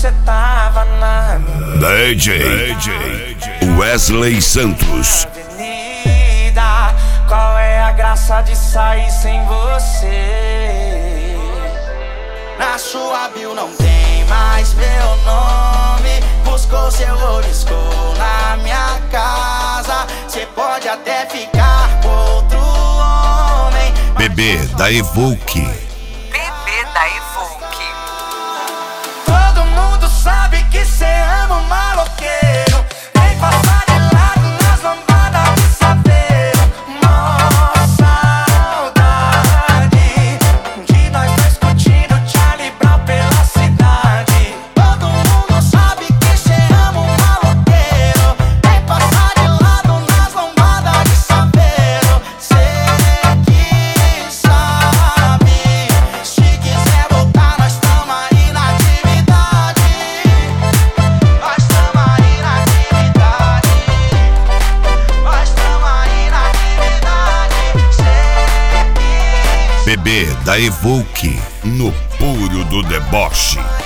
cê tava na DJ Wesley Santos. avenida. Qual é a graça de sair sem você? Na sua bio não tem mais meu nome. Buscou seu oliscou na minha casa. Cê pode até ficar com outro homem. Bebê da Evoque. Bebê da Evoque. Todo mundo sabe que cê ama um maloqueiro. Vem passar de lado nas lambadas de saveiro. Mó saudade de nós dois curtindo Charlie Brown pela cidade. Todo mundo sabe que cê ama um maloqueiro. Vem passar de lado nas lambadas de saveiro. Cê que sabe. Se quiser voltar, nós tamo aí na atividade. Nós tamo aí na atividade. Nós tamo aí na atividade. Cê que Bebê da Evoque. No puro do deboche.